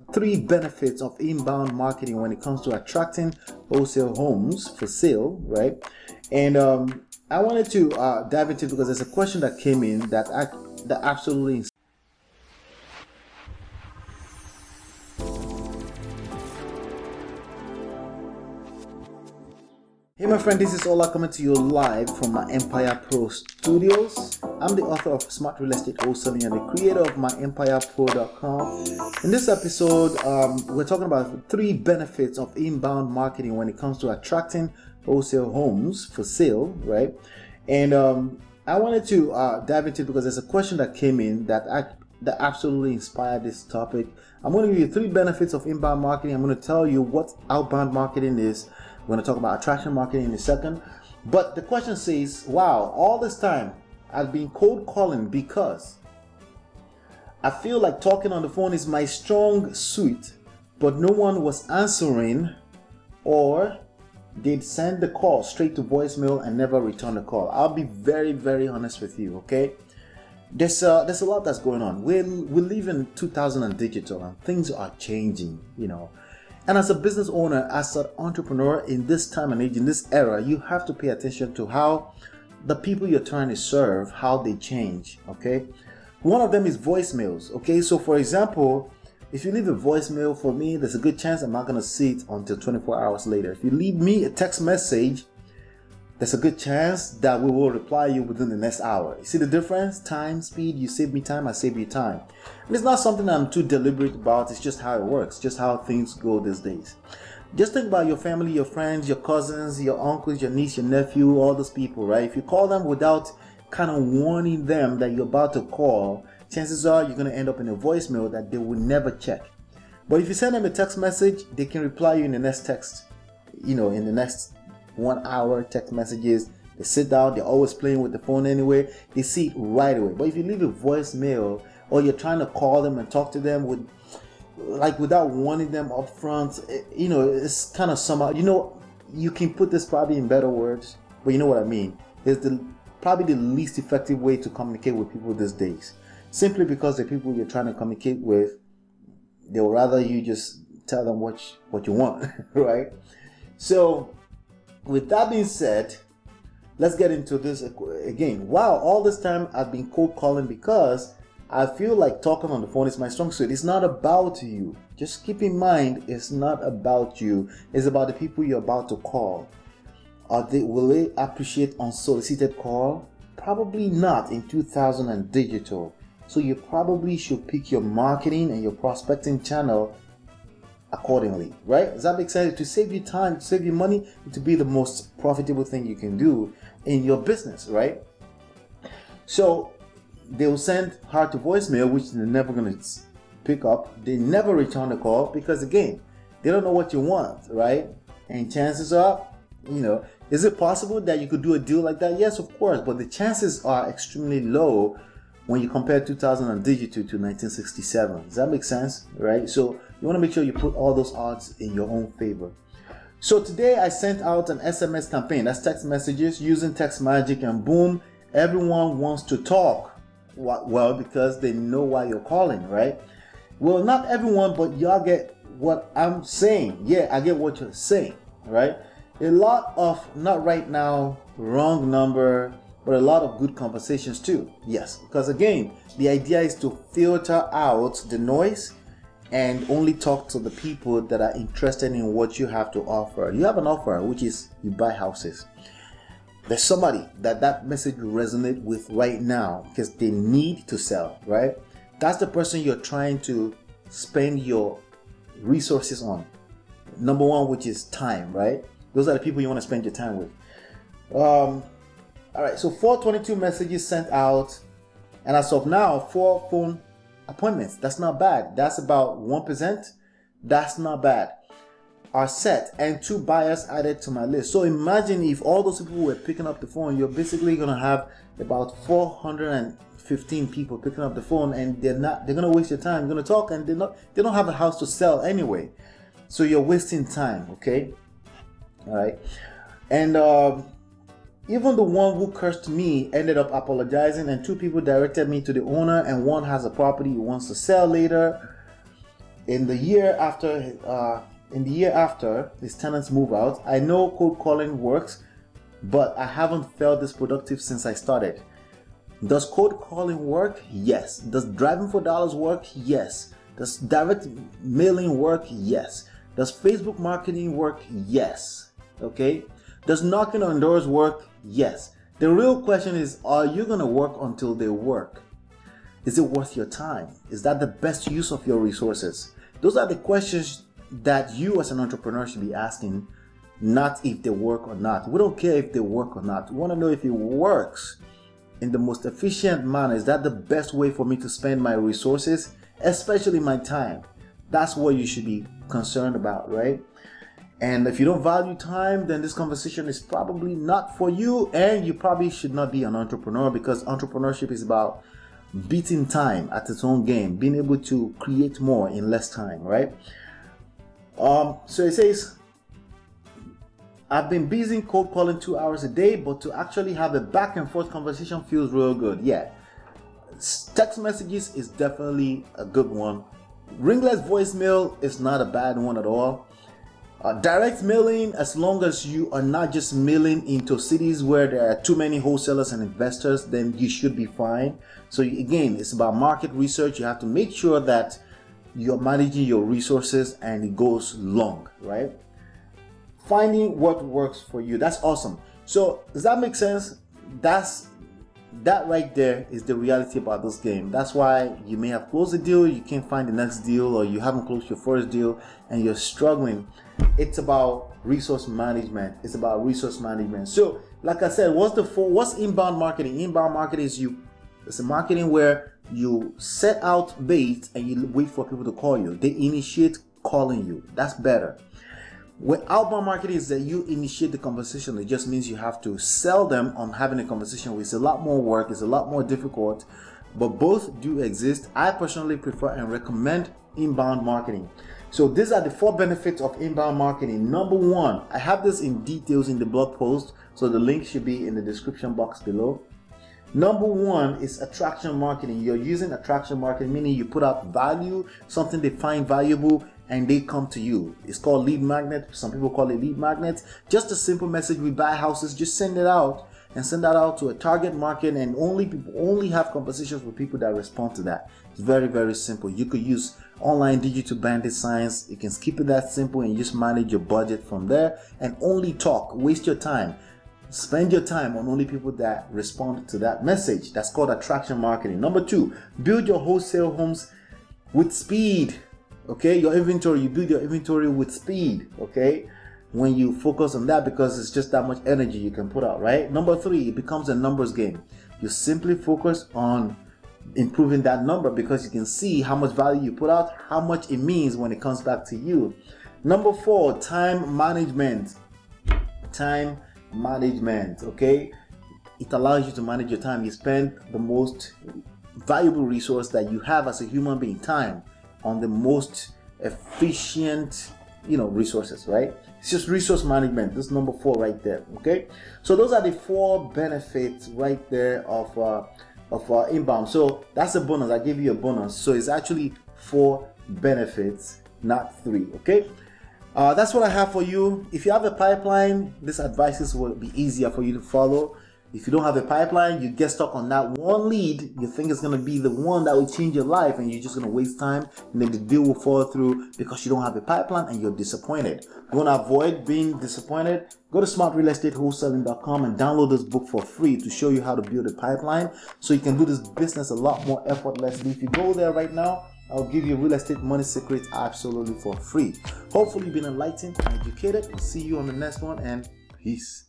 three benefits of inbound marketing when it comes to attracting wholesale homes for sale, right? And I wanted to dive into it because there's a question that came in that absolutely. Hey my friend, this is Ola coming to you live from my Empire Pro Studios. I'm the author of Smart Real Estate Wholesaling and the creator of myempirepro.com. In this episode, we're talking about three benefits of inbound marketing when it comes to attracting wholesale homes for sale, right? And I wanted to dive into it because there's a question that came in that absolutely inspired this topic. I'm going to give you three benefits of inbound marketing. I'm going to tell you what outbound marketing is. We're going to talk about attraction marketing in a second. But the question says, wow, all this time I've been cold calling because I feel like talking on the phone is my strong suit, but no one was answering, or they'd send the call straight to voicemail and never return the call. I'll be very, very honest with you, okay? There's a lot that's going on. We live in 2000 and digital, and things are changing, you know. And as a business owner, as an entrepreneur in this time and age, in this era, you have to pay attention to how the people you're trying to serve, how they change, okay? One of them is voicemails, okay? So for example, if you leave a voicemail for me, there's a good chance I'm not going to see it until 24 hours later. If you leave me a text message, there's a good chance that we will reply you within the next hour. You see the difference? Time, speed, you save me time, I save you time. And it's not something I'm too deliberate about, it's just how it works, just how things go these days. Just think about your family, your friends, your cousins, your uncles, your niece, your nephew, all those people, right? If you call them without kind of warning them that you're about to call, chances are you're going to end up in a voicemail that they will never check. But if you send them a text message, they can reply you in the next text, you know, in the next 1 hour text messages. They sit down, they're always playing with the phone anyway, they see it right away. But if you leave a voicemail or you're trying to call them and talk to them without warning them up front, you know, it's kind of somehow, you know, you can put this probably in better words, but you know what I mean. It's probably the least effective way to communicate with people these days, simply because the people you're trying to communicate with, they'll rather you just tell them what you want, right? So with that being said, let's get into this again. Wow, all this time I've been cold calling because I feel like talking on the phone is my strong suit. It's not about you. Just keep in mind, it's not about you. It's about the people you're about to call. Will they appreciate unsolicited call? Probably not in 2000 and digital. So you probably should pick your marketing and your prospecting channel accordingly, right? Does that make sense? To save you time, to save you money, to be the most profitable thing you can do in your business, right? So they will send her to voicemail, which they're never going to pick up. They never return the call because, again, they don't know what you want, right? And chances are, you know, is it possible that you could do a deal like that? Yes, of course, but the chances are extremely low when you compare 2000 and digital to 1967. Does that make sense, right? So you want to make sure you put all those odds in your own favor. So today I sent out an SMS campaign. That's text messages using text magic, and boom, everyone wants to talk. Well, because they know why you're calling, right? Well, not everyone, but y'all get what I'm saying. Yeah, I get what you're saying, right? A lot of, not right now, wrong number, but a lot of good conversations too. Yes, because again, the idea is to filter out the noise and only talk to the people that are interested in what you have to offer. You have an offer, which is you buy houses. There's somebody that message will resonate with right now because they need to sell, right? That's the person you're trying to spend your resources on. Number one, which is time, right? Those are the people you want to spend your time with. All right, so 422 messages sent out, and as of now, 4 phone appointments. That's not bad. That's about 1%. That's not bad. Are set, and 2 buyers added to my list. So imagine if all those people were picking up the phone, you're basically going to have about 415 people picking up the phone, and they're going to waste your time. You're going to talk, and they don't have a house to sell anyway. So you're wasting time, okay? All right. And even the one who cursed me ended up apologizing, and 2 people directed me to the owner, and one has a property he wants to sell later. in the year after his tenants move out. I know cold calling works, but I haven't felt this productive since I started. Does cold calling work? Yes. Does driving for dollars work? Yes. Does direct mailing work? Yes. Does Facebook marketing work? Yes. Okay. Does knocking on doors work? Yes. The real question is, are you going to work until they work? Is it worth your time? Is that the best use of your resources? Those are the questions that you as an entrepreneur should be asking, not if they work or not. We don't care if they work or not. We want to know if it works in the most efficient manner. Is that the best way for me to spend my resources, especially my time? That's what you should be concerned about, right? And if you don't value time, then this conversation is probably not for you, and you probably should not be an entrepreneur, because entrepreneurship is about beating time at its own game, being able to create more in less time, right? So it says, I've been busy cold calling 2 hours a day, but to actually have a back and forth conversation feels real good. Yeah, text messages is definitely a good one. Ringless voicemail is not a bad one at all. Direct mailing, as long as you are not just mailing into cities where there are too many wholesalers and investors, then you should be fine. So again, it's about market research. You have to make sure that you're managing your resources and it goes long, right? Finding what works for you. That's awesome. So does that make sense? That right there is the reality about this game. That's why you may have closed a deal, you can't find the next deal, or you haven't closed your first deal and you're struggling. It's about resource management. It's about resource management. So like I said, what's inbound marketing? Inbound marketing is it's a marketing where you set out bait and you wait for people to call you. They initiate calling you. That's better. When outbound marketing is that you initiate the conversation, it just means you have to sell them on having a conversation. It's a lot more work, it's a lot more difficult, but both do exist. I personally prefer and recommend inbound marketing. So these are the 4 benefits of inbound marketing. Number 1, I have this in details in the blog post, so the link should be in the description box below. Number 1 is attraction marketing. You're using attraction marketing, meaning you put out value, something they find valuable, and they come to you. It's called lead magnet. Some people call it lead magnet. Just a simple message: we buy houses. Just send it out and send that out to a target market, and only have conversations with people that respond to that. It's very, very simple. You could use online digital bandit signs. You can skip it that simple and just manage your budget from there and only talk. Waste your time. Spend your time on only people that respond to that message. That's called attraction marketing. Number 2, build your wholesale homes with speed. Okay, your inventory, you build your inventory with speed. Okay, when you focus on that, because it's just that much energy you can put out, right? Number 3, it becomes a numbers game. You simply focus on improving that number, because you can see how much value you put out, how much it means when it comes back to you. Number 4, time management. Time management. Okay, it allows you to manage your time. You spend the most valuable resource that you have as a human being, time, on the most efficient resources, right? It's just resource management. This is number 4 right there. Okay, so those are the 4 benefits right there of inbound. So that's a bonus. I gave you a bonus, so it's actually 4 benefits, not 3. Okay, that's what I have for you. If you have a pipeline, these advices will be easier for you to follow. If you don't have a pipeline, you get stuck on that one lead. You think it's going to be the one that will change your life, and you're just going to waste time, and then the deal will fall through because you don't have a pipeline and you're disappointed. You want to avoid being disappointed? Go to smartrealestatewholesaling.com and download this book for free to show you how to build a pipeline so you can do this business a lot more effortlessly. If you go there right now, I'll give you real estate money secrets absolutely for free. Hopefully you've been enlightened and educated. We'll see you on the next one, and peace.